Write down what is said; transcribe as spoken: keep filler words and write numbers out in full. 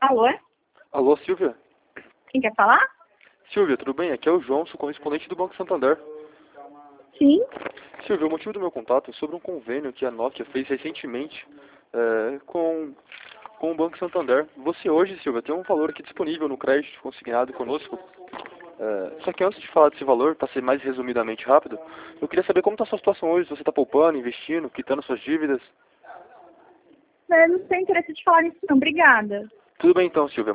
Alô? Alô, Silvia? Quem quer falar? Silvia, tudo bem? Aqui é o João, sou correspondente do Banco Santander. Sim. Silvia, o motivo do meu contato é sobre um convênio que a Nokia fez recentemente é, com, com o Banco Santander. Você hoje, Silvia, tem um valor aqui disponível no crédito consignado conosco. É, só que antes de falar desse valor, para ser mais resumidamente rápido, eu queria saber como está a sua situação hoje, se você está poupando, investindo, quitando suas dívidas. Eu não tenho interesse de falar nisso não, obrigada. Tudo bem então, Silvia.